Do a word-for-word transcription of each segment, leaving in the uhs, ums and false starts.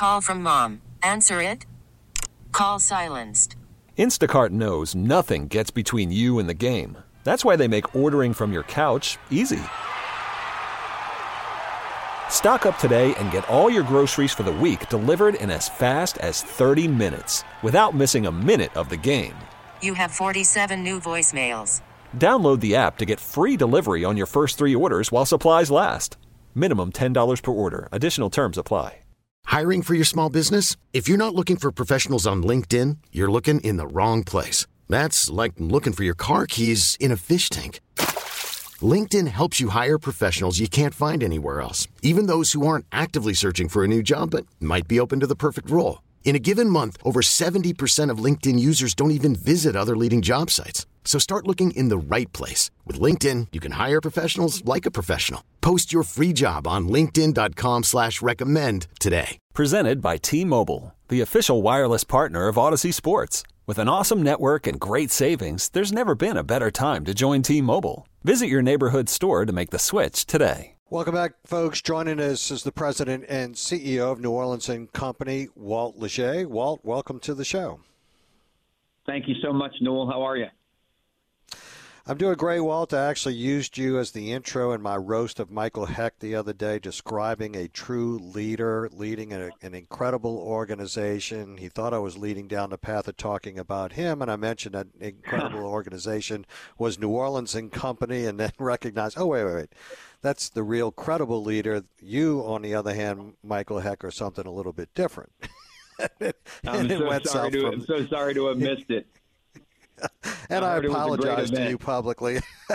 Call from mom. Answer it. Call silenced. Instacart knows nothing gets between you and the game. That's why they make ordering from your couch easy. Stock up today and get all your groceries for the week delivered in as fast as thirty minutes without missing a minute of the game. You have forty-seven new voicemails. Download the app to get free delivery on your first three orders while supplies last. Minimum ten dollars per order. Additional terms apply. Hiring for your small business? If you're not looking for professionals on LinkedIn, you're looking in the wrong place. That's like looking for your car keys in a fish tank. LinkedIn helps you hire professionals you can't find anywhere else, even those who aren't actively searching for a new job but might be open to the perfect role. In a given month, over seventy percent of LinkedIn users don't even visit other leading job sites. So start looking in the right place. With LinkedIn, you can hire professionals like a professional. Post your free job on linkedin.com slash recommend today. Presented by T-Mobile, the official wireless partner of Odyssey Sports. With an awesome network and great savings, there's never been a better time to join T-Mobile. Visit your neighborhood store to make the switch today. Welcome back, folks. Joining us is the president and C E O of New Orleans and Company, Walt Leger. Walt, welcome to the show. Thank you so much, Newell. How are you? I'm doing great, Walt. I actually used you as the intro in my roast of Michael Heck the other day, describing a true leader, leading a, an incredible organization. He thought I was leading down the path of talking about him, and I mentioned that incredible organization was New Orleans and Company, and then recognized, oh, wait, wait, wait. That's the real credible leader. You, on the other hand, Michael Heck, are something a little bit different. and I'm, it so went sorry south to, from, I'm so sorry to have missed it. And I, I apologize to you publicly.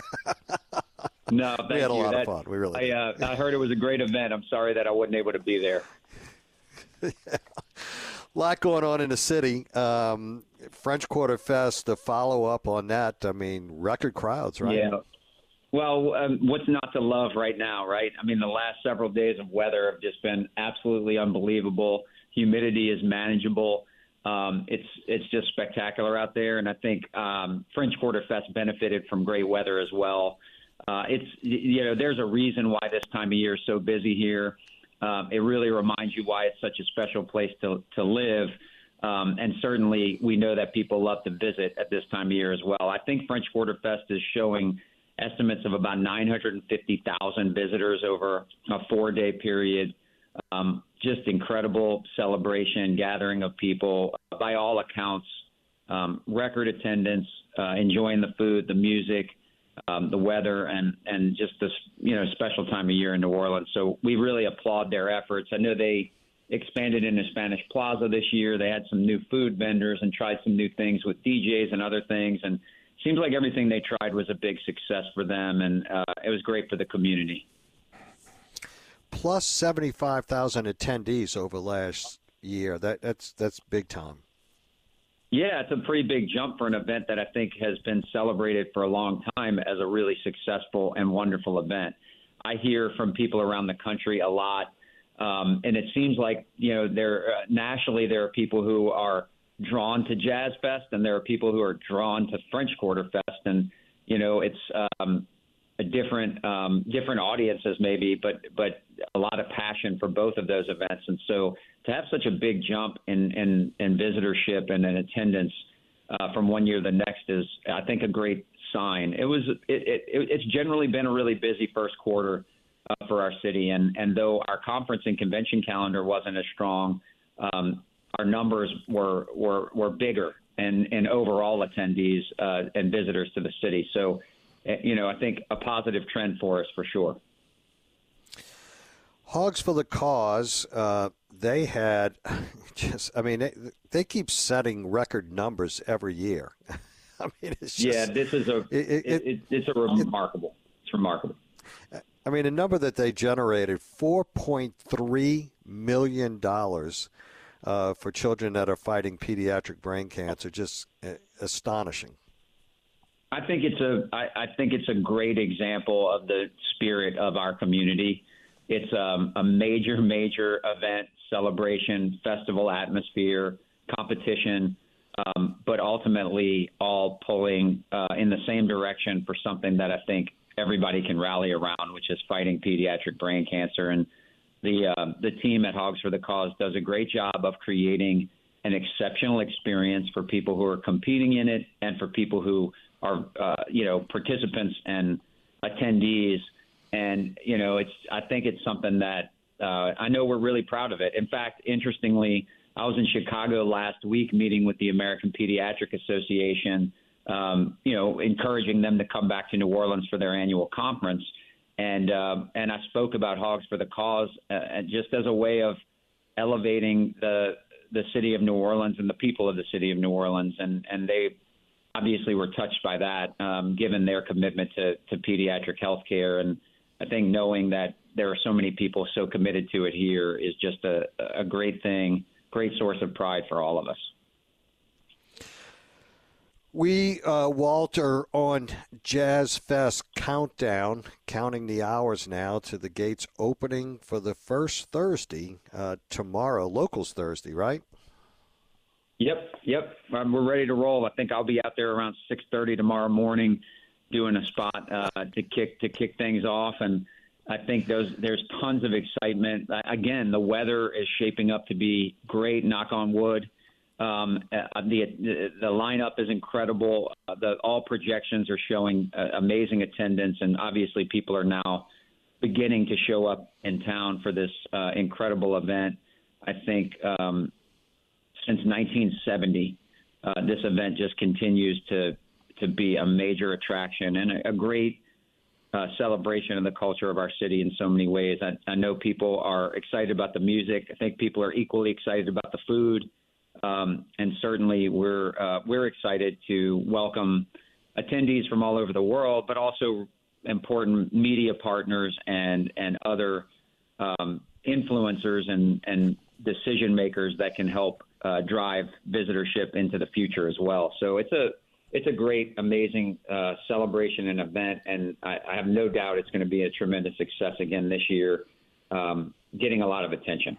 No, thank we had a you. lot that, of fun. We really I, uh, I heard it was a great event. I'm sorry that I wasn't able to be there. yeah. A lot going on in the city. Um, French Quarter Fest, the follow-up on that, I mean, record crowds, right? Yeah. Well, um, what's not to love right now, right? I mean, the last several days of weather have just been absolutely unbelievable. Humidity is manageable. Um, it's it's just spectacular out there, and I think um, French Quarter Fest benefited from great weather as well. Uh, it's you know there's a reason why this time of year is so busy here. Um, it really reminds you why it's such a special place to to live, um, and certainly we know that people love to visit at this time of year as well. I think French Quarter Fest is showing estimates of about nine hundred fifty thousand visitors over a four-day period. Um, just incredible celebration, gathering of people. By all accounts, um, record attendance, uh, enjoying the food, the music, um, the weather, and, and just this you know special time of year in New Orleans. So we really applaud their efforts. I know they expanded into Spanish Plaza this year. They had some new food vendors and tried some new things with D Js and other things. And it seems like everything they tried was a big success for them, and uh, it was great for the community. Plus seventy-five thousand attendees over last year. That that's that's big time. Yeah, it's a pretty big jump for an event that I think has been celebrated for a long time as a really successful and wonderful event. I hear from people around the country a lot, um, and it seems like you know there uh, nationally there are people who are drawn to Jazz Fest, and there are people who are drawn to French Quarter Fest, and you know it's. Um, A different um, different audiences maybe, but but a lot of passion for both of those events. And so to have such a big jump in, in, in visitorship and in attendance uh, from one year to the next is, I think, a great sign. It was it, it, it's generally been a really busy first quarter uh, for our city. And, and though our conference and convention calendar wasn't as strong, um, our numbers were were, were bigger in, in overall attendees uh, and visitors to the city. So you know, I think a positive trend for us for sure. Hogs for the Cause, uh, they had just, I mean, they, they keep setting record numbers every year. I mean, it's just. Yeah, this is a, it, it, it, it's a remarkable, it, it's remarkable. I mean, a number that they generated, four point three million dollars uh, for children that are fighting pediatric brain cancer, just uh, astonishing. I think it's a I, I think it's a great example of the spirit of our community. It's um, a major, major event, celebration, festival atmosphere, competition, um, but ultimately all pulling uh, in the same direction for something that I think everybody can rally around, which is fighting pediatric brain cancer. And the uh, the team at Hogs for the Cause does a great job of creating an exceptional experience for people who are competing in it and for people who are, uh, you know, participants and attendees. And, you know, it's I think it's something that uh, I know we're really proud of it. In fact, interestingly, I was in Chicago last week meeting with the American Pediatric Association, um, you know, encouraging them to come back to New Orleans for their annual conference. And uh, and I spoke about Hogs for the Cause uh, just as a way of elevating the the city of New Orleans and the people of the city of New Orleans. And, and they obviously were touched by that, um, given their commitment to, to pediatric health care. And I think knowing that there are so many people so committed to it here is just a, a great thing, great source of pride for all of us. We, uh, Walter, on Jazz Fest countdown, counting the hours now to the gates opening for the first Thursday uh, tomorrow. Locals Thursday, right? Yep, yep. Um, we're ready to roll. I think I'll be out there around six thirty tomorrow morning, doing a spot uh, to kick to kick things off, and I think those there's tons of excitement. Again, the weather is shaping up to be great. Knock on wood. Um, uh, the, the the lineup is incredible. Uh, the all projections are showing uh, amazing attendance, and obviously people are now beginning to show up in town for this uh, incredible event. I think um, since nineteen seventy, uh, this event just continues to to be a major attraction and a, a great uh, celebration of the culture of our city in so many ways. I, I know people are excited about the music. I think people are equally excited about the food. Um, and certainly we're uh, we're excited to welcome attendees from all over the world, but also important media partners and and other um, influencers and, and decision makers that can help uh, drive visitorship into the future as well. So it's a it's a great, amazing uh, celebration and event, and I, I have no doubt it's going to be a tremendous success again this year, um, getting a lot of attention.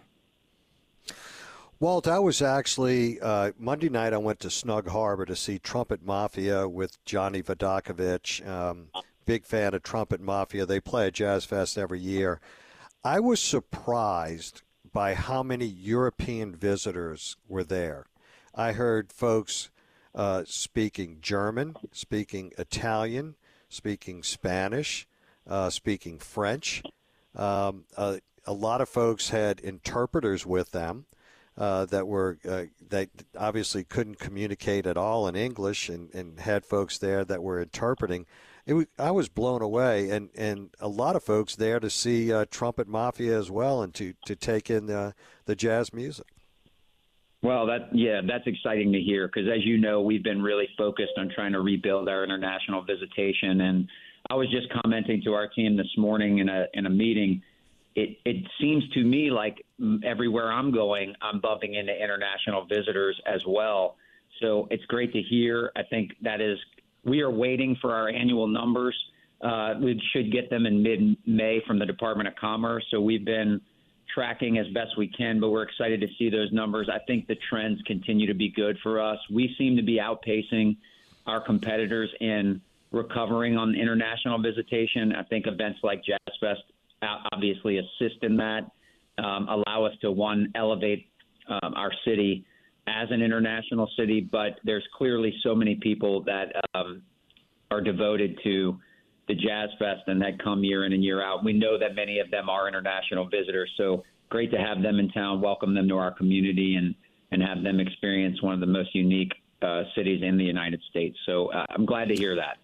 Walt, I was actually, uh, Monday night I went to Snug Harbor to see Trumpet Mafia with Johnny Vodakovich. Um, big fan of Trumpet Mafia. They play at Jazz Fest every year. I was surprised by how many European visitors were there. I heard folks uh, speaking German, speaking Italian, speaking Spanish, uh, speaking French. Um, uh, a lot of folks had interpreters with them. Uh, that were uh, that obviously couldn't communicate at all in English, and, and had folks there that were interpreting. It was, I was blown away, and, and a lot of folks there to see uh, Trumpet Mafia as well, and to, to take in the the jazz music. Well, that yeah, that's exciting to hear, because as you know, we've been really focused on trying to rebuild our international visitation, and I was just commenting to our team this morning in a in a meeting. It, it seems to me like everywhere I'm going, I'm bumping into international visitors as well. So it's great to hear. I think that is, we are waiting for our annual numbers. Uh, we should get them in mid-May from the Department of Commerce. So we've been tracking as best we can, but we're excited to see those numbers. I think the trends continue to be good for us. We seem to be outpacing our competitors in recovering on international visitation. I think events like Jazz Fest obviously assist in that, um, allow us to, one, elevate um, our city as an international city, but there's clearly so many people that um, are devoted to the Jazz Fest and that come year in and year out. We know that many of them are international visitors, so great to have them in town, welcome them to our community, and, and have them experience one of the most unique uh, cities in the United States. So uh, I'm glad to hear that.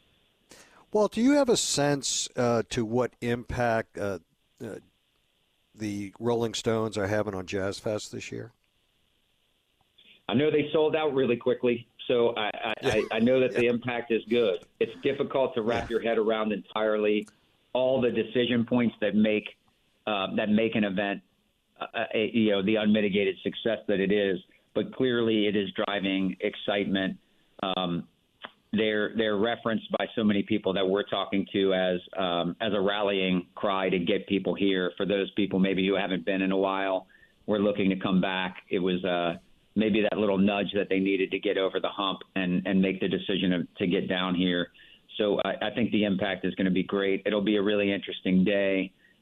Well, do you have a sense uh, to what impact uh, uh, the Rolling Stones are having on Jazz Fest this year? I know they sold out really quickly, so I, I, yeah. I, I know that the impact is good. It's difficult to wrap yeah. your head around entirely all the decision points that make uh, that make an event, uh, a, you know, the unmitigated success that it is. But clearly, it is driving excitement. Um, They're they're referenced by so many people that we're talking to as um, as a rallying cry to get people here. For those people maybe who haven't been in a while, we're looking to come back. It was uh, maybe that little nudge that they needed to get over the hump and, and make the decision of, to get down here. So I, I think the impact is going to be great. It'll be a really interesting day.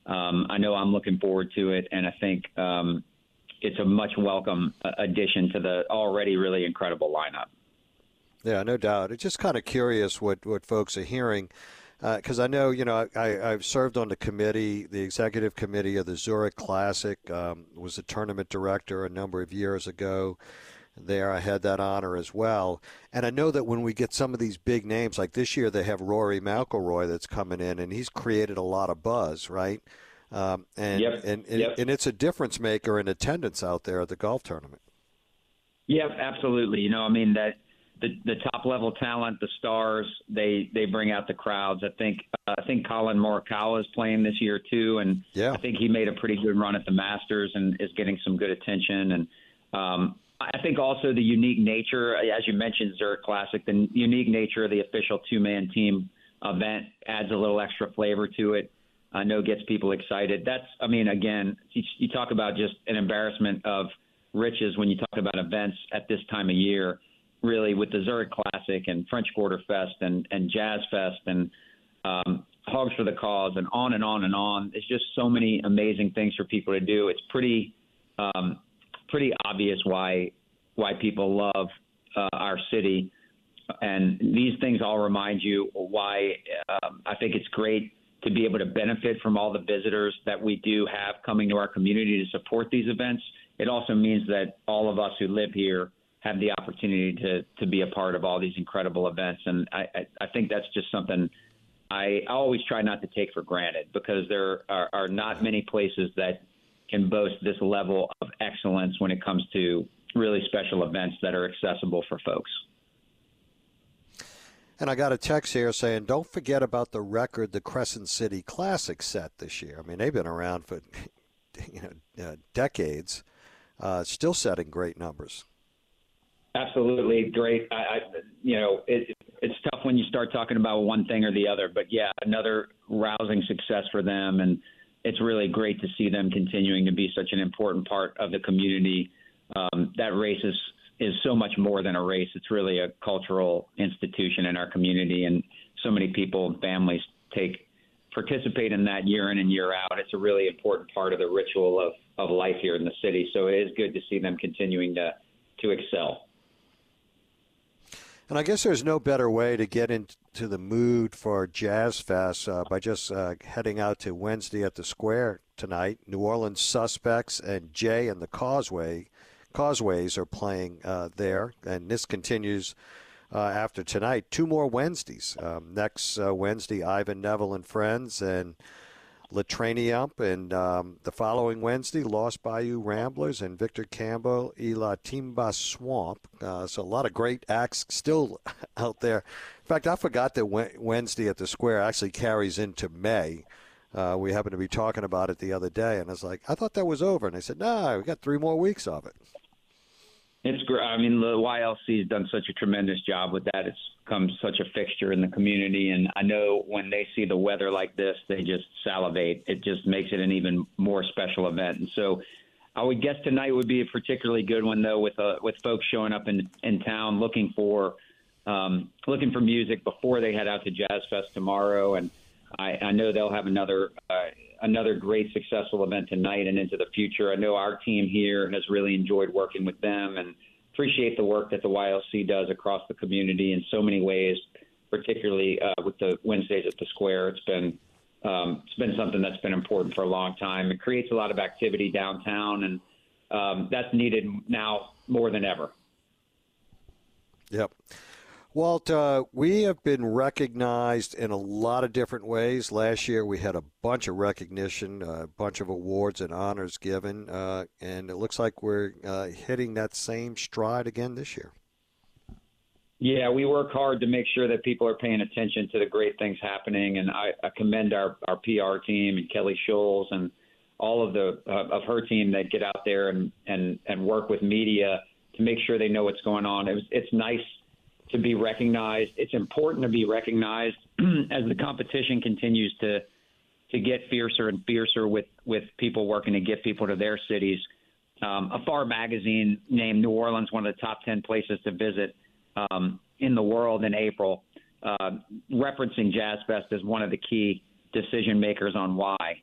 um, I know I'm looking forward to it, and I think um, it's a much welcome addition to the already really incredible lineup. Yeah, no doubt. It's just kind of curious what, what folks are hearing, because uh, I know, you know, I, I've served on the committee, the executive committee of the Zurich Classic, um, was a tournament director a number of years ago. There, I had that honor as well. And I know that when we get some of these big names, like this year they have Rory McIlroy that's coming in, and he's created a lot of buzz, right? Um, and, yep. and, and, yep. and it's a difference maker in attendance out there at the golf tournament. Yeah, absolutely. You know, I mean, that the, the top level talent, the stars, they, they bring out the crowds. I think uh, I think Colin Morikawa is playing this year too, and yeah. I think he made a pretty good run at the Masters and is getting some good attention. And um, I think also the unique nature, as you mentioned, Zurich Classic, the unique nature of the official two-man team event adds a little extra flavor to it. I know gets people excited. That's, I mean, again, you, you talk about just an embarrassment of riches when you talk about events at this time of year, really with the Zurich Classic and French Quarter Fest and, and Jazz Fest and um, Hogs for the Cause and on and on and on. There's just so many amazing things for people to do. It's pretty um, pretty obvious why why people love uh, our city. And these things all remind you why um, I think it's great to be able to benefit from all the visitors that we do have coming to our community to support these events. It also means that all of us who live here have the opportunity to to be a part of all these incredible events. And I, I, I think that's just something I, I always try not to take for granted, because there are, are not many places that can boast this level of excellence when it comes to really special events that are accessible for folks. And I got a text here saying, don't forget about the record the Crescent City Classic set this year. I mean, they've been around for you know uh, decades, uh, still setting great numbers. Absolutely great. I, I you know, it, it's tough when you start talking about one thing or the other, but yeah, another rousing success for them, and it's really great to see them continuing to be such an important part of the community. Um, that race is is so much more than a race. It's really a cultural institution in our community, and so many people and families take participate in that year in and year out. It's a really important part of the ritual of, of life here in the city. So it is good to see them continuing to to excel. And I guess there's no better way to get into the mood for Jazz Fest uh, by just uh, heading out to Wednesday at the Square tonight. New Orleans Suspects and Jay and the Causeway Causeways are playing uh, there, and this continues uh, after tonight. Two more Wednesdays. Um, next uh, Wednesday, Ivan Neville and Friends and Latraniump, and um, the following Wednesday, Lost Bayou Ramblers and Victor Campbell, Ila Timba Swamp. Uh, so a lot of great acts still out there. In fact, I forgot that Wednesday at the Square actually carries into May. Uh, we happened to be talking about it the other day, and I was like, I thought that was over. And they said, no, we got three more weeks of it. It's great. I mean, the Y L C has done such a tremendous job with that. It's become such a fixture in the community. And I know when they see the weather like this, they just salivate. It just makes it an even more special event. And so I would guess tonight would be a particularly good one, though, with uh, with folks showing up in, in town looking for um, looking for music before they head out to Jazz Fest tomorrow. And I, I know they'll have another uh, another great successful event tonight and into the future. I know our team here has really enjoyed working with them and appreciate the work that the Y L C does across the community in so many ways, particularly uh, with the Wednesdays at the Square. It's been um, it's been something that's been important for a long time. It creates a lot of activity downtown, and um, that's needed now more than ever. Yep. Walt, uh, we have been recognized in a lot of different ways. Last year we had a bunch of recognition, a bunch of awards and honors given, uh, and it looks like we're uh, hitting that same stride again this year. Yeah, we work hard to make sure that people are paying attention to the great things happening, and I, I commend our, our P R team and Kelly Scholes and all of the uh, of her team that get out there and, and, and work with media to make sure they know what's going on. It was, it's nice to be recognized. It's important to be recognized as the competition continues to to get fiercer and fiercer with, with people working to get people to their cities. Um, Afar magazine named New Orleans one of the top ten places to visit um, in the world in April, uh, referencing Jazz Fest as one of the key decision makers on why.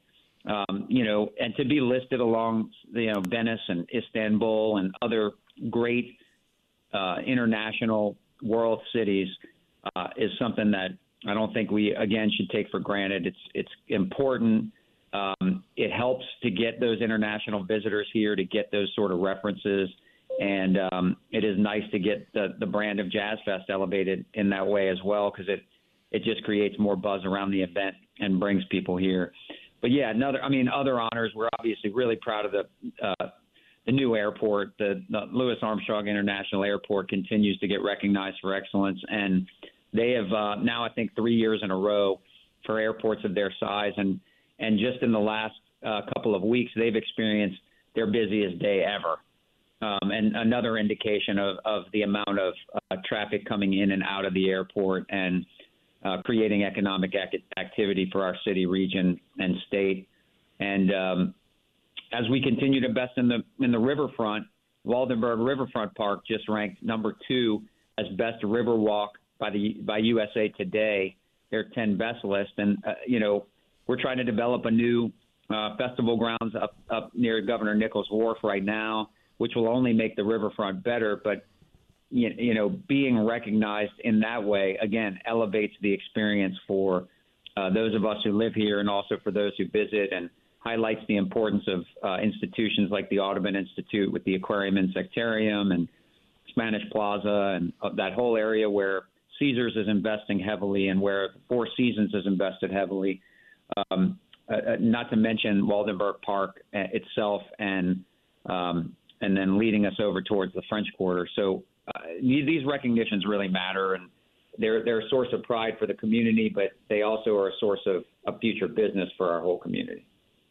Um, you know, and to be listed along, you know, Venice and Istanbul and other great uh, international world cities uh, is something that I don't think we, again, should take for granted. It's it's important. Um, it helps to get those international visitors here, to get those sort of references. And um, it is nice to get the, the brand of Jazz Fest elevated in that way as well, because it, it just creates more buzz around the event and brings people here. But, yeah, another, I mean, other honors. We're obviously really proud of the uh, the new airport. The, the Louis Armstrong International Airport continues to get recognized for excellence. And they have uh, now, I think, three years in a row for airports of their size. And, and just in the last uh, couple of weeks, they've experienced their busiest day ever. Um, and another indication of, of the amount of uh, traffic coming in and out of the airport and uh, creating economic ac- activity for our city, region, and state. And um, as we continue to invest in the in the riverfront, Waldenburg Riverfront Park just ranked number two as best river walk by the by U S A Today, their ten best list. And uh, you know, we're trying to develop a new uh, festival grounds up up near Governor Nichols Wharf right now, which will only make the riverfront better. But, you, you know, being recognized in that way, again, elevates the experience for uh, those of us who live here and also for those who visit, and highlights the importance of uh, institutions like the Audubon Institute with the aquarium insectarium and Spanish Plaza and uh, that whole area where Caesars is investing heavily and where Four Seasons is invested heavily, um, uh, not to mention Waldenburg Park itself and um, and then leading us over towards the French Quarter. So uh, these recognitions really matter, and they're, they're a source of pride for the community, but they also are a source of, of future business for our whole community.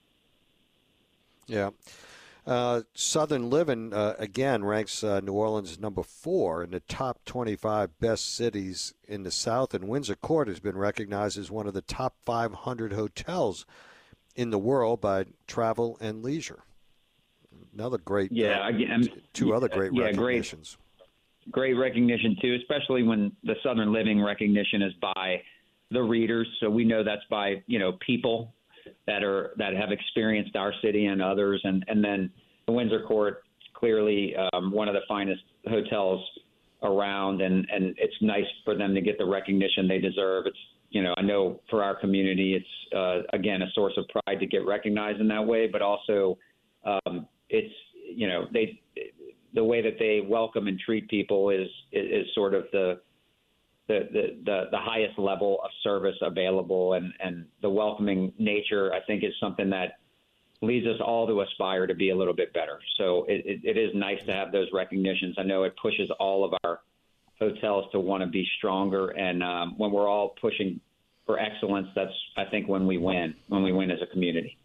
Yeah. Uh, Southern Living, uh, again, ranks uh, New Orleans number four in the top twenty-five best cities in the South, and Windsor Court has been recognized as one of the top five hundred hotels in the world by Travel and Leisure. Another great, yeah, uh, again, two other great yeah, recognitions. Great, great recognition, too, especially when the Southern Living recognition is by the readers. So we know that's by, you know, people that are that have experienced our city and others. And, and then the Windsor Court, clearly um, one of the finest hotels around, and, and it's nice for them to get the recognition they deserve. It's, you know, I know for our community, it's, uh, again, a source of pride to get recognized in that way, but also um, it's, you know, they the way that they welcome and treat people is is, is sort of the the, the the the highest level of service available, and, and the welcoming nature, I think, is something that leads us all to aspire to be a little bit better. So it, it, it is nice to have those recognitions. I know it pushes all of our hotels to want to be stronger, and um, when we're all pushing for excellence, that's, I think, when we win, when we win as a community.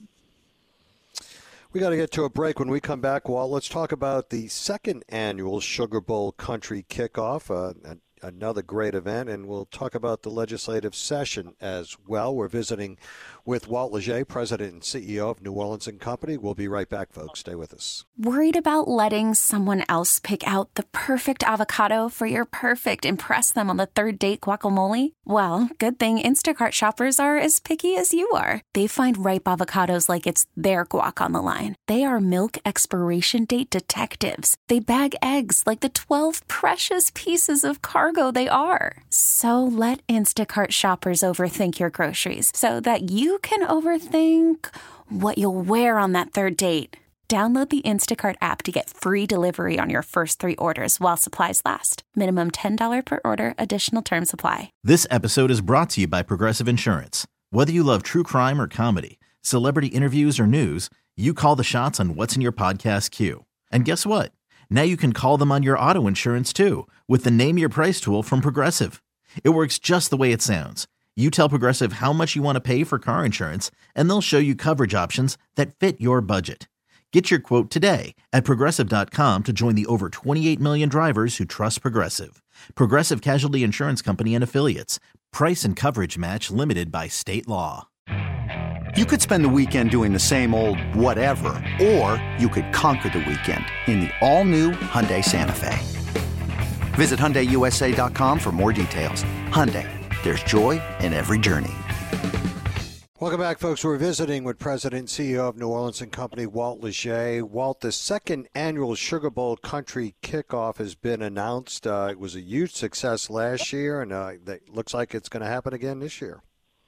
We got to get to a break. When we come back, Walt, let's talk about the second annual Sugar Bowl Country Kickoff, uh, another great event, and we'll talk about the legislative session as well. We're visiting with Walt Leger, President and C E O of New Orleans and Company. We'll be right back, folks. Stay with us. Worried about letting someone else pick out the perfect avocado for your perfect impress them on the third date guacamole? Well, good thing Instacart shoppers are as picky as you are. They find ripe avocados like it's their guac on the line. They are milk expiration date detectives. They bag eggs like the twelve precious pieces of cargo they are. So let Instacart shoppers overthink your groceries so that you can overthink what you'll wear on that third date. Download the Instacart app to get free delivery on your first three orders while supplies last. Minimum ten dollars per order. Additional terms apply. This episode is brought to you by Progressive Insurance. Whether you love true crime or comedy, celebrity interviews or news, you call the shots on what's in your podcast queue. And guess what? Now you can call them on your auto insurance too with the Name Your Price tool from Progressive. It works just the way it sounds. You tell Progressive how much you want to pay for car insurance, and they'll show you coverage options that fit your budget. Get your quote today at Progressive dot com to join the over twenty-eight million drivers who trust Progressive. Progressive Casualty Insurance Company and Affiliates. Price and coverage match limited by state law. You could spend the weekend doing the same old whatever, or you could conquer the weekend in the all-new Hyundai Santa Fe. Visit Hyundai U S A dot com for more details. Hyundai, there's joy in every journey. Welcome back, folks. We're visiting with President and C E O of New Orleans and Company, Walt Leger. Walt, the second annual Sugar Bowl Country Kickoff has been announced. Uh, it was a huge success last year, and uh, it looks like it's going to happen again this year.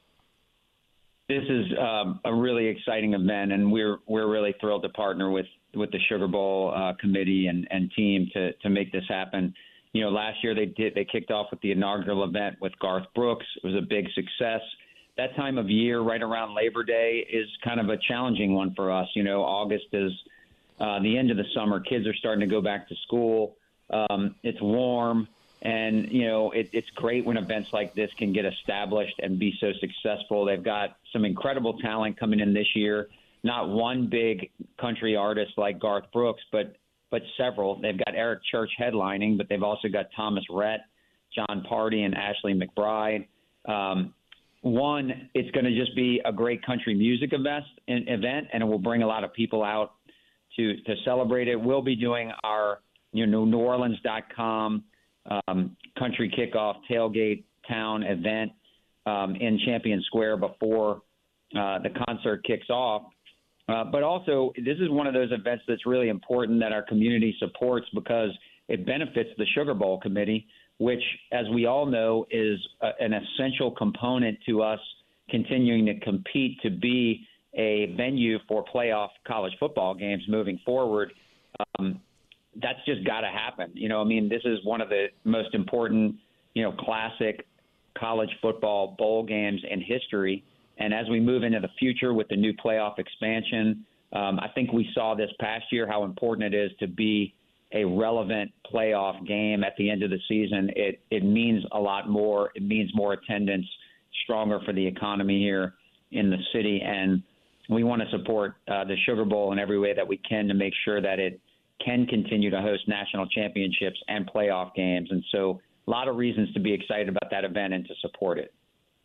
This is um, a really exciting event, and we're we're really thrilled to partner with, with the Sugar Bowl uh, committee and, and team to to make this happen. You know, last year they did they kicked off with the inaugural event with Garth Brooks. It was a big success. That time of year, right around Labor Day, is kind of a challenging one for us. You know, August is uh, the end of the summer. Kids are starting to go back to school. Um, it's warm, and, you know, it, it's great when events like this can get established and be so successful. They've got some incredible talent coming in this year. Not one big country artist like Garth Brooks, but but several. They've got Eric Church headlining, but they've also got Thomas Rhett, John Party, and Ashley McBride. Um, One, it's going to just be a great country music event, event, and it will bring a lot of people out to to celebrate it. We'll be doing our you know New Orleans dot com um, country kickoff tailgate town event um, in Champion Square before uh, the concert kicks off. Uh, but also, this is one of those events that's really important that our community supports because it benefits the Sugar Bowl committee, which, as we all know, is a, an essential component to us continuing to compete to be a venue for playoff college football games moving forward. Um, that's just got to happen. You know, I mean, this is one of the most important, you know, classic college football bowl games in history. And as we move into the future with the new playoff expansion, um, I think we saw this past year how important it is to be a relevant playoff game at the end of the season. It it means a lot more. It means more attendance, stronger for the economy here in the city. And we want to support uh, the Sugar Bowl in every way that we can to make sure that it can continue to host national championships and playoff games. And so a lot of reasons to be excited about that event and to support it.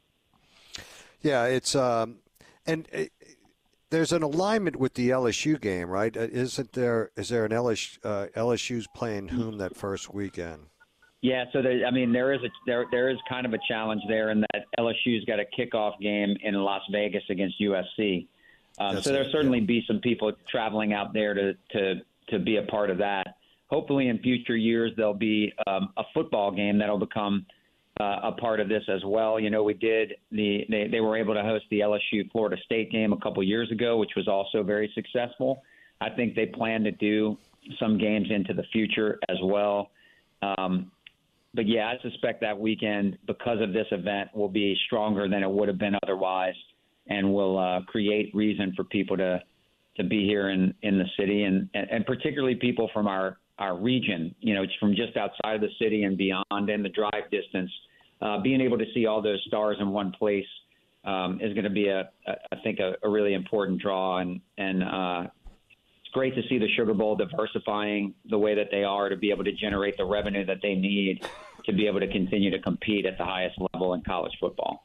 Yeah, it's um, and it, there's an alignment with the L S U game, right? Isn't there? Is there an L S U, uh, L S U's playing whom that first weekend? Yeah, so there, I mean, there is a there there is kind of a challenge there in that L S U's got a kickoff game in Las Vegas against U S C. Um, so there'll certainly yeah. be some people traveling out there to to to be a part of that. Hopefully, in future years, there'll be um, a football game that'll become Uh, a part of this as well. You know, we did the they, they were able to host the L S U Florida State game a couple years ago, which was also very successful. I think they plan to do some games into the future as well. Um, but yeah, I suspect that weekend, because of this event, will be stronger than it would have been otherwise, and will uh, create reason for people to to be here in, in the city, and, and, and particularly people from our our region, you know, from just outside of the city and beyond, and the drive distance. Uh, being able to see all those stars in one place um, is going to be, a, a, I think, a, a really important draw. And, and uh, it's great to see the Sugar Bowl diversifying the way that they are to be able to generate the revenue that they need to be able to continue to compete at the highest level in college football.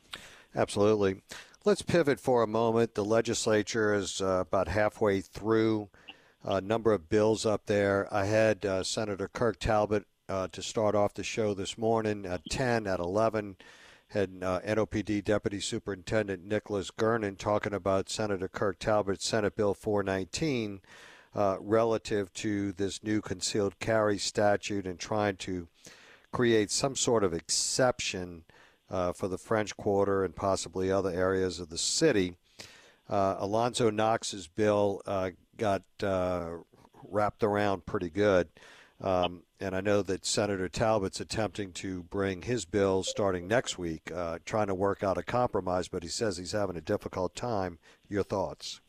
Absolutely. Let's pivot for a moment. The legislature is uh, about halfway through a number of bills up there. I had uh, Senator Kirk Talbot uh, to start off the show this morning at ten, at eleven. Had uh, N O P D Deputy Superintendent Nicholas Gernon talking about Senator Kirk Talbot's Senate Bill four nineteen uh, relative to this new concealed carry statute and trying to create some sort of exception uh, for the French Quarter and possibly other areas of the city. Uh, Alonzo Knox's bill uh, got uh, wrapped around pretty good. Um, and I know that Senator Talbot's attempting to bring his bill starting next week, uh, trying to work out a compromise, but he says he's having a difficult time. Your thoughts?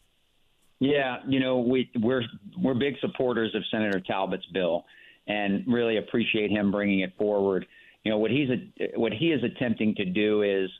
Yeah, you know, we, we're we're big supporters of Senator Talbot's bill and really appreciate him bringing it forward. You know, what he's a, what he is attempting to do is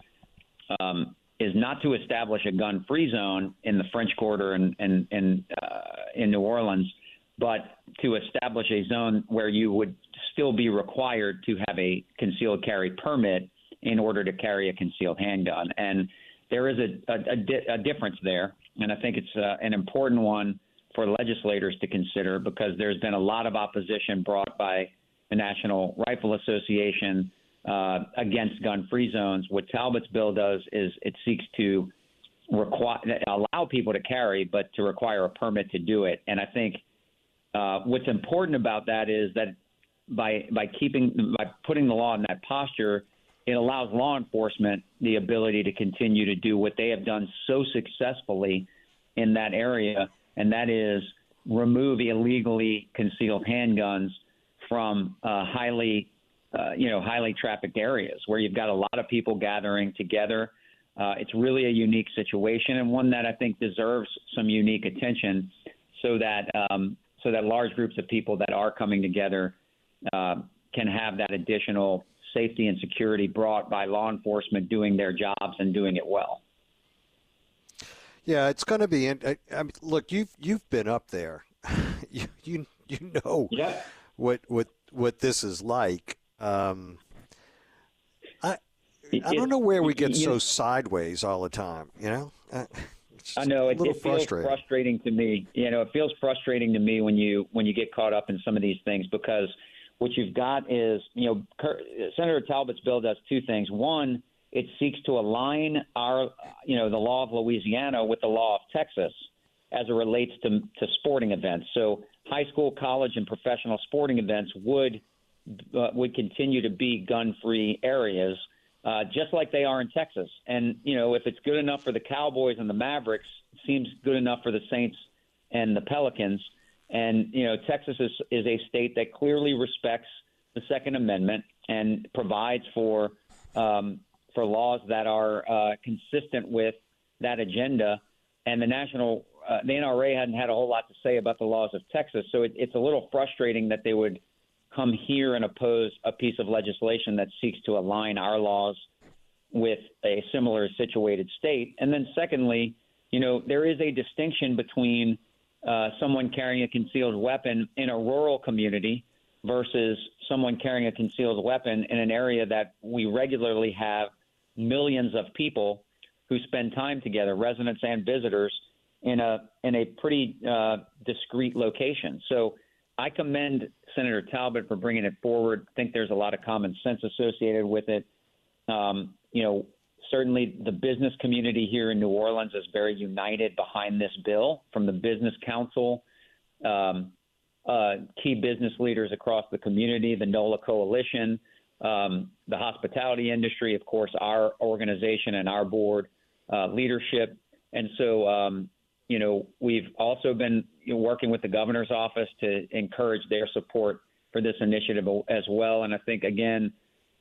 um, is not to establish a gun-free zone in the French Quarter and and, and uh, in New Orleans, but to establish a zone where you would still be required to have a concealed carry permit in order to carry a concealed handgun. And there is a, a, a, di- a difference there, and I think it's uh, an important one for legislators to consider, because there's been a lot of opposition brought by the National Rifle Association uh, against gun-free zones. What Talbot's bill does is it seeks to require allow people to carry, but to require a permit to do it. And I think uh, what's important about that is that by by keeping by putting the law in that posture, it allows law enforcement the ability to continue to do what they have done so successfully in that area, and that is remove illegally concealed handguns from uh, highly, uh, you know, highly trafficked areas where you've got a lot of people gathering together. Uh, it's really a unique situation, and one that I think deserves some unique attention, so that um, so that large groups of people that are coming together uh, can have that additional safety and security brought by law enforcement doing their jobs and doing it well. Yeah, it's going to be. I mean, look, you've you've been up there. you you you know yeah. what what what this is like. Um, I I don't know where we get so sideways all the time. You know. I know it, it feels frustrating to me. You know, it feels frustrating to me when you when you get caught up in some of these things, because what you've got is, you know, Senator Talbot's bill does two things. One, it seeks to align our, you know, the law of Louisiana with the law of Texas as it relates to, to sporting events. So high school, college, and professional sporting events would uh, would continue to be gun-free areas, uh, just like they are in Texas. And, you know, if it's good enough for the Cowboys and the Mavericks, it seems good enough for the Saints and the Pelicans. And, you know, Texas is, is a state that clearly respects the Second Amendment and provides for um, for laws that are uh, consistent with that agenda. And the national, uh, the N R A hadn't had a whole lot to say about the laws of Texas. So it, it's a little frustrating that they would come here and oppose a piece of legislation that seeks to align our laws with a similar situated state. And then secondly, you know, there is a distinction between uh, someone carrying a concealed weapon in a rural community versus someone carrying a concealed weapon in an area that we regularly have millions of people who spend time together, residents and visitors, in a in a pretty uh, discrete location. So I commend Senator Talbot for bringing it forward. I think there's a lot of common sense associated with it. Um, you know, certainly the business community here in New Orleans is very united behind this bill, from the Business Council, um, uh, key business leaders across the community, the NOLA Coalition, um, the hospitality industry, of course, our organization and our board uh, leadership. And so, um, you know, we've also been you know, working with the governor's office to encourage their support for this initiative as well. And I think, again,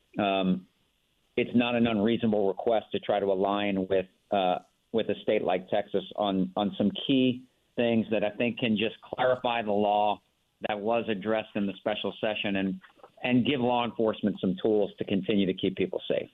um, it's not an unreasonable request to try to align with uh, with a state like Texas on, on some key things that I think can just clarify the law that was addressed in the special session and, and give law enforcement some tools to continue to keep people safe.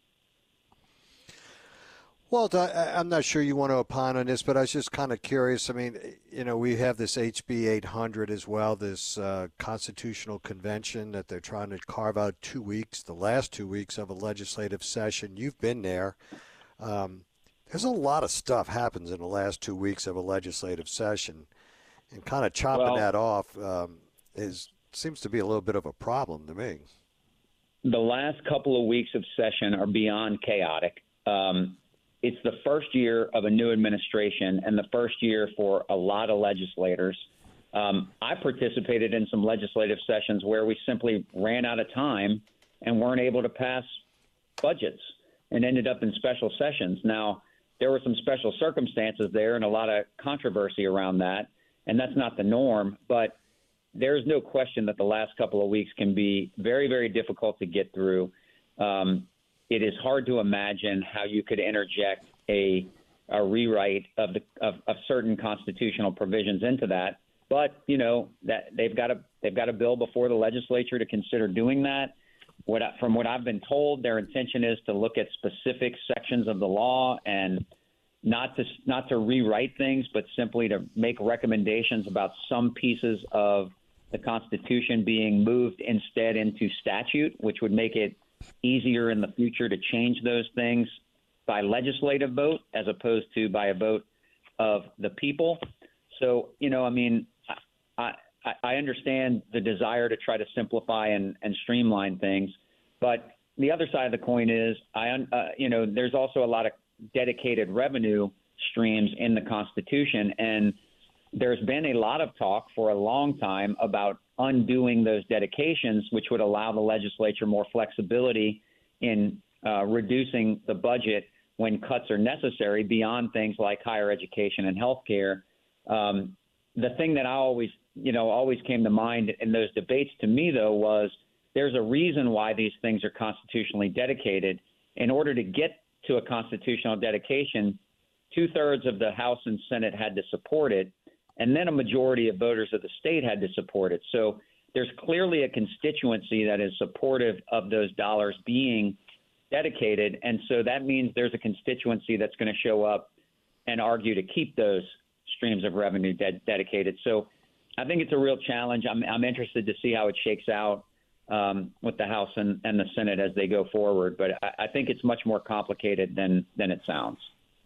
Well, I'm not sure you want to opine on this, but I was just kind of curious. I mean, you know, we have this H B eight hundred as well, this uh, constitutional convention that they're trying to carve out two weeks, the last two weeks of a legislative session. You've been there. Um, there's a lot of stuff happens in the last two weeks of a legislative session, and kind of chopping well, that off um, is seems to be a little bit of a problem to me. The last couple of weeks of session are beyond chaotic. Um, It's the first year of a new administration and the first year for a lot of legislators. Um, I participated in some legislative sessions where we simply ran out of time and weren't able to pass budgets and ended up in special sessions. Now, there were some special circumstances there and a lot of controversy around that, and that's not the norm. But there's no question that the last couple of weeks can be very, very difficult to get through. Um, It is hard to imagine how you could interject a a rewrite of the of, of certain constitutional provisions into that. But you know that they've got a they've got a bill before the legislature to consider doing that. What I, from what I've been told, their intention is to look at specific sections of the law and not to not to rewrite things, but simply to make recommendations about some pieces of the Constitution being moved instead into statute, which would make it easier in the future to change those things by legislative vote as opposed to by a vote of the people. So, you know, I mean, I, I, I understand the desire to try to simplify and, and streamline things, but the other side of the coin is, I, uh, you know, there's also a lot of dedicated revenue streams in the Constitution. And there's been a lot of talk for a long time about undoing those dedications, which would allow the legislature more flexibility in uh, reducing the budget when cuts are necessary beyond things like higher education and health care. Um, the thing that I always, you know, always came to mind in those debates to me, though, was there's a reason why these things are constitutionally dedicated. In order to get to a constitutional dedication, two-thirds of the House and Senate had to support it, and then a majority of voters of the state had to support it. So there's clearly a constituency that is supportive of those dollars being dedicated, and so that means there's a constituency that's going to show up and argue to keep those streams of revenue de- dedicated. So I think it's a real challenge. I'm, I'm interested to see how it shakes out um, with the House and, and the Senate as they go forward, but I, I think it's much more complicated than than it sounds.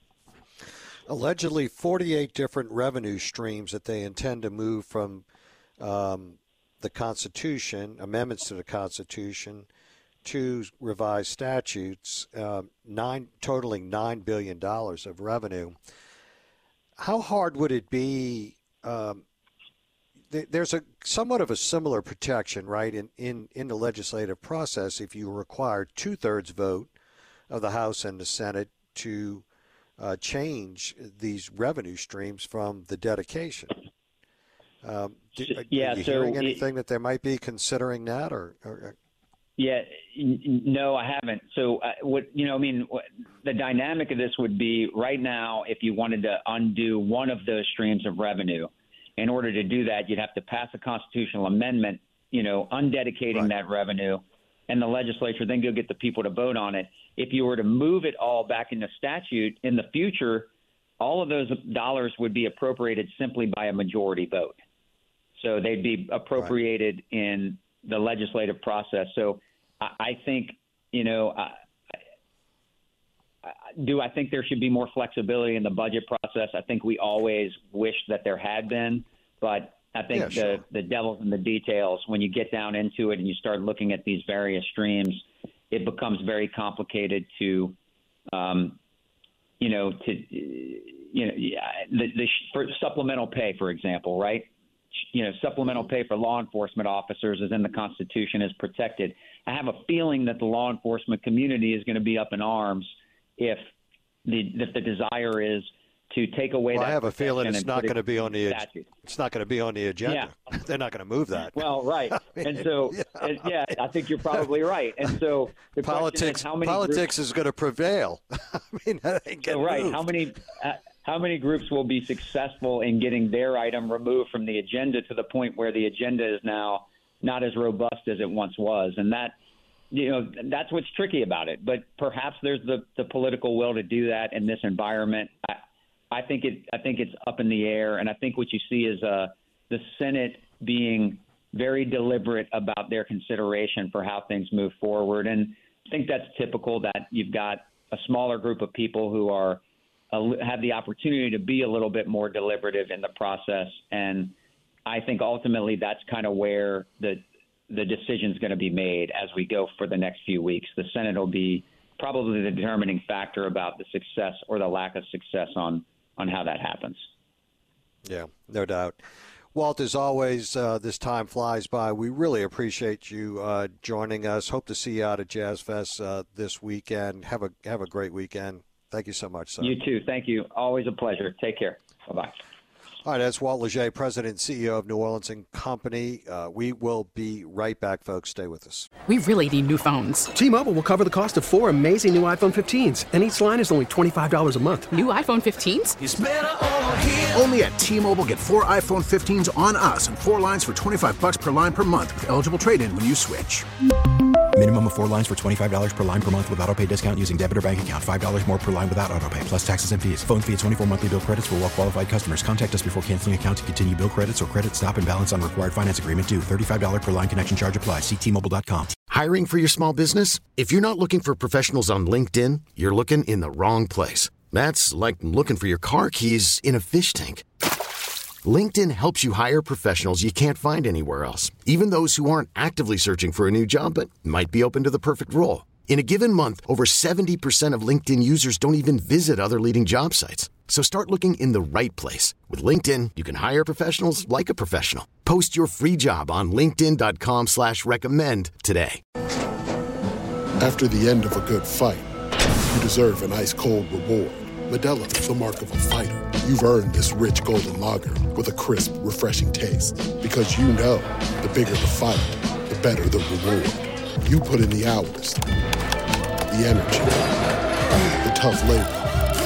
Allegedly forty-eight different revenue streams that they intend to move from um, the Constitution, amendments to the Constitution, to revised statutes, uh, nine totaling nine billion dollars of revenue. How hard would it be? Um, th- there's a somewhat of a similar protection, right, in, in, in the legislative process if you require two-thirds vote of the House and the Senate to uh, change these revenue streams from the dedication. Um, do, yeah, are you so hearing anything it, that they might be considering that, or? or Yeah, n- no, I haven't. So, uh, what you know, I mean, what, the dynamic of this would be right now, if you wanted to undo one of those streams of revenue, in order to do that, you'd have to pass a constitutional amendment, you know, undedicating right. that revenue, and the legislature then go get the people to vote on it. If you were to move it all back into statute in the future, all of those dollars would be appropriated simply by a majority vote. So they'd be appropriated right. in the legislative process. So I think, you know, I, I, do I think there should be more flexibility in the budget process? I think we always wish that there had been, but I think yeah, sure. the, the devil's in the details. When you get down into it and you start looking at these various streams, it becomes very complicated to, um, you know, to, you know, the, the for supplemental pay, for example, right? You know, supplemental pay for law enforcement officers is in the Constitution, is protected. I have a feeling that the law enforcement community is going to be up in arms if the if the desire is to take away well, that. I have a feeling it's not going to be on the statute. It's not going to be on the agenda. Yeah. They're not going to move that. Well, right, I mean, and so yeah. yeah, I think you're probably right. And so the politics is how many politics groups, is going to prevail. I mean, that ain't so right. moved. How many? Uh, How many groups will be successful in getting their item removed from the agenda to the point where the agenda is now not as robust as it once was? And that, you know, that's what's tricky about it. But perhaps there's the, the political will to do that in this environment. I, I think it. I think it's up in the air. And I think what you see is uh, the Senate being very deliberate about their consideration for how things move forward. And I think that's typical, that you've got a smaller group of people who are Uh, have the opportunity to be a little bit more deliberative in the process. And I think ultimately that's kind of where the the decision is going to be made as we go for the next few weeks. The Senate will be probably the determining factor about the success or the lack of success on, on how that happens. Yeah, no doubt. Walt, as always, uh, this time flies by. We really appreciate you uh, joining us. Hope to see you out at Jazz Fest uh, this weekend. Have a have a great weekend. Thank you so much, sir. You too. Thank you. Always a pleasure. Take care. Bye-bye. All right, that's Walt Leger, President and C E O of New Orleans and Company. Uh, we will be right back, folks. Stay with us. We really need new phones. T-Mobile will cover the cost of four amazing new iPhone fifteens, and each line is only twenty-five dollars a month. New iPhone fifteens? It's better over here. Only at T-Mobile, get four iPhone fifteens on us and four lines for twenty-five dollars per line per month with eligible trade-in when you switch. Minimum of four lines for twenty-five dollars per line per month with autopay discount using debit or bank account. five dollars more per line without autopay, plus taxes and fees. Phone fee at twenty-four monthly bill credits for well-qualified customers. Contact us before canceling account to continue bill credits or credit stop and balance on required finance agreement due. thirty-five dollars per line connection charge applies. See T Mobile dot com. Hiring for your small business? If you're not looking for professionals on LinkedIn, you're looking in the wrong place. That's like looking for your car keys in a fish tank. LinkedIn helps you hire professionals you can't find anywhere else, even those who aren't actively searching for a new job but might be open to the perfect role. In a given month, over seventy percent of LinkedIn users don't even visit other leading job sites. So start looking in the right place. With LinkedIn, you can hire professionals like a professional. Post your free job on linkedin dot com slash recommend today. After the end of a good fight, you deserve an ice-cold reward. Modelo is the mark of a fighter. You've earned this rich golden lager with a crisp, refreshing taste. Because you know, the bigger the fight, the better the reward. You put in the hours, the energy, the tough labor.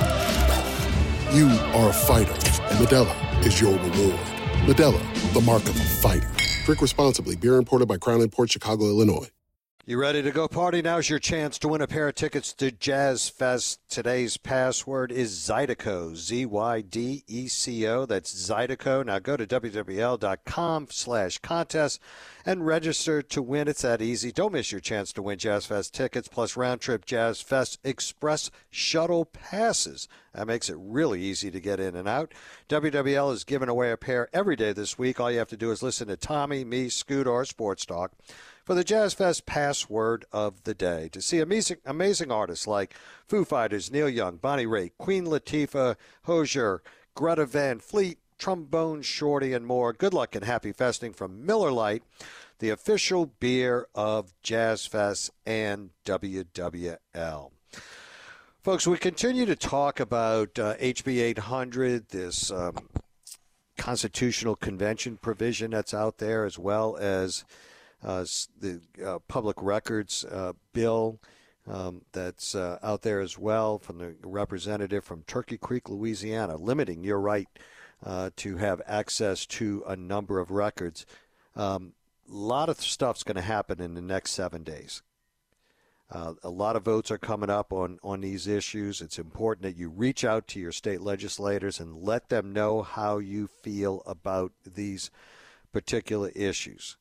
You are a fighter, and Modelo is your reward. Modelo, the mark of a fighter. Drink responsibly. Beer imported by Crown Imports, Chicago, Illinois. You ready to go party? Now's your chance to win a pair of tickets to Jazz Fest. Today's password is Zydeco, Z Y D E C O. That's Zydeco. Now go to w w l dot com slash contest and register to win. It's that easy. Don't miss your chance to win Jazz Fest tickets plus round-trip Jazz Fest Express shuttle passes. That makes it really easy to get in and out. W W L is giving away a pair every day this week. All you have to do is listen to Tommy, me, Scoot, or Sports Talk for the Jazz Fest password of the day. To see amazing, amazing artists like Foo Fighters, Neil Young, Bonnie Raitt, Queen Latifah, Hozier, Greta Van Fleet, Trombone Shorty, and more. Good luck and happy festing from Miller Lite, the official beer of Jazz Fest and W W L. Folks, we continue to talk about uh, H B eight hundred, this um, constitutional convention provision that's out there, as well as uh, the uh, public records uh, bill um, that's uh, out there as well from the representative from Turkey Creek, Louisiana, limiting your right uh, to have access to a number of records. Um, a lot of stuff's going to happen in the next seven days. Uh, a lot of votes are coming up on, on these issues. It's important that you reach out to your state legislators and let them know how you feel about these particular issues.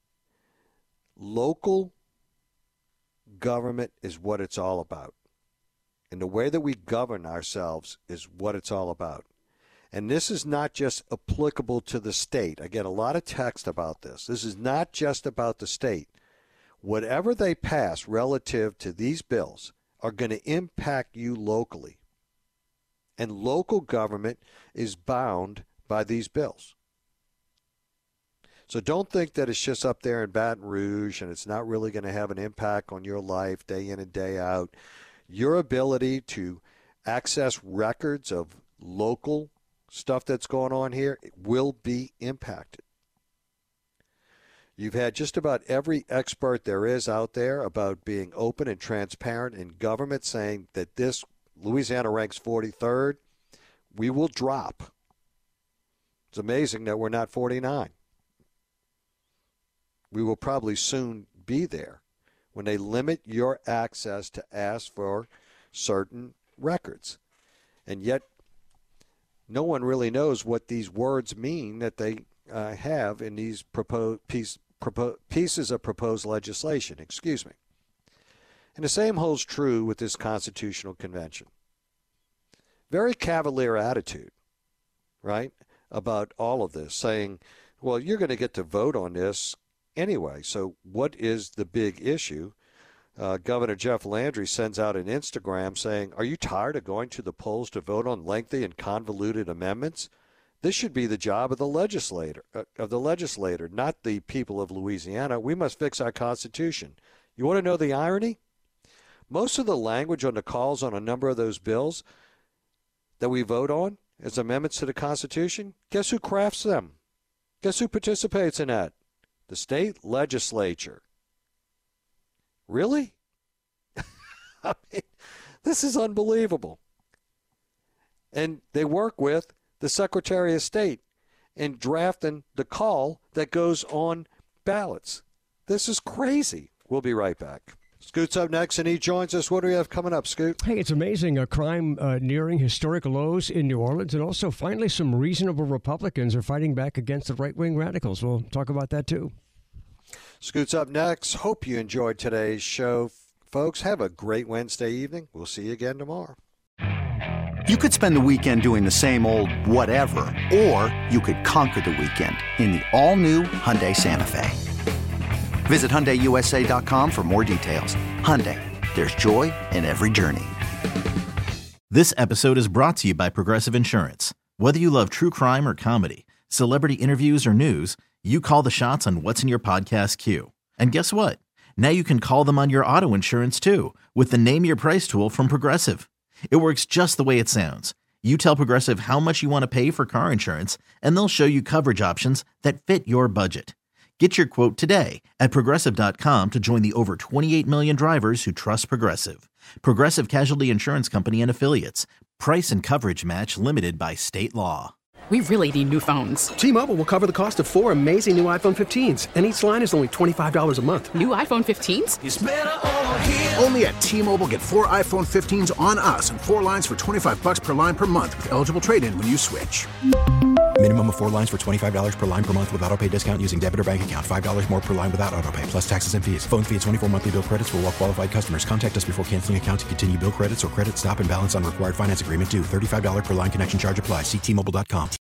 Local government is what it's all about. And the way that we govern ourselves is what it's all about. And this is not just applicable to the state. I get a lot of text about this. This is not just about the state. Whatever they pass relative to these bills are going to impact you locally. And local government is bound by these bills. So don't think that it's just up there in Baton Rouge and it's not really going to have an impact on your life day in and day out. Your ability to access records of local stuff that's going on here will be impacted. You've had just about every expert there is out there about being open and transparent in government saying that this, Louisiana ranks forty-third, we will drop. It's amazing that we're not forty-nine. We will probably soon be there when they limit your access to ask for certain records. And yet, no one really knows what these words mean that they uh, have in these proposed piece, propo- pieces of proposed legislation. Excuse me. And the same holds true with this constitutional convention. Very cavalier attitude, right, about all of this, saying, well, you're going to get to vote on this anyway. So what is the big issue? Uh, Governor Jeff Landry sends out an Instagram saying, are you tired of going to the polls to vote on lengthy and convoluted amendments? This should be the job of the legislator, uh, of the legislator, not the people of Louisiana. We must fix our Constitution. You want to know the irony? Most of the language on the calls on a number of those bills that we vote on as amendments to the Constitution, guess who crafts them? Guess who participates in that? The state legislature. Really? I mean, this is unbelievable. And they work with the Secretary of State in drafting the call that goes on ballots. This is crazy. We'll be right back. Scoot's up next, and he joins us. What do we have coming up, Scoot? Hey, it's amazing. A crime uh, nearing historic lows in New Orleans, and also finally some reasonable Republicans are fighting back against the right-wing radicals. We'll talk about that, too. Scoot's up next. Hope you enjoyed today's show. Folks, have a great Wednesday evening. We'll see you again tomorrow. You could spend the weekend doing the same old whatever, or you could conquer the weekend in the all-new Hyundai Santa Fe. Visit Hyundai U S A dot com for more details. Hyundai, there's joy in every journey. This episode is brought to you by Progressive Insurance. Whether you love true crime or comedy, celebrity interviews or news, you call the shots on what's in your podcast queue. And guess what? Now you can call them on your auto insurance too with the Name Your Price tool from Progressive. It works just the way it sounds. You tell Progressive how much you want to pay for car insurance, and they'll show you coverage options that fit your budget. Get your quote today at Progressive dot com to join the over twenty-eight million drivers who trust Progressive. Progressive Casualty Insurance Company and Affiliates. Price and coverage match limited by state law. We really need new phones. T-Mobile will cover the cost of four amazing new iPhone fifteens, and each line is only twenty-five dollars a month. New iPhone fifteens? It's better over here. Only at T-Mobile, get four iPhone fifteens on us and four lines for twenty-five bucks per line per month with eligible trade-in when you switch. Minimum of four lines for twenty-five dollars per line per month with autopay discount using debit or bank account. five dollars more per line without autopay, plus taxes and fees. Phone fee at twenty-four monthly bill credits for well-qualified customers. Contact us before canceling account to continue bill credits or credit stop and balance on required finance agreement due. thirty-five dollars per line connection charge applies. See T Mobile dot com.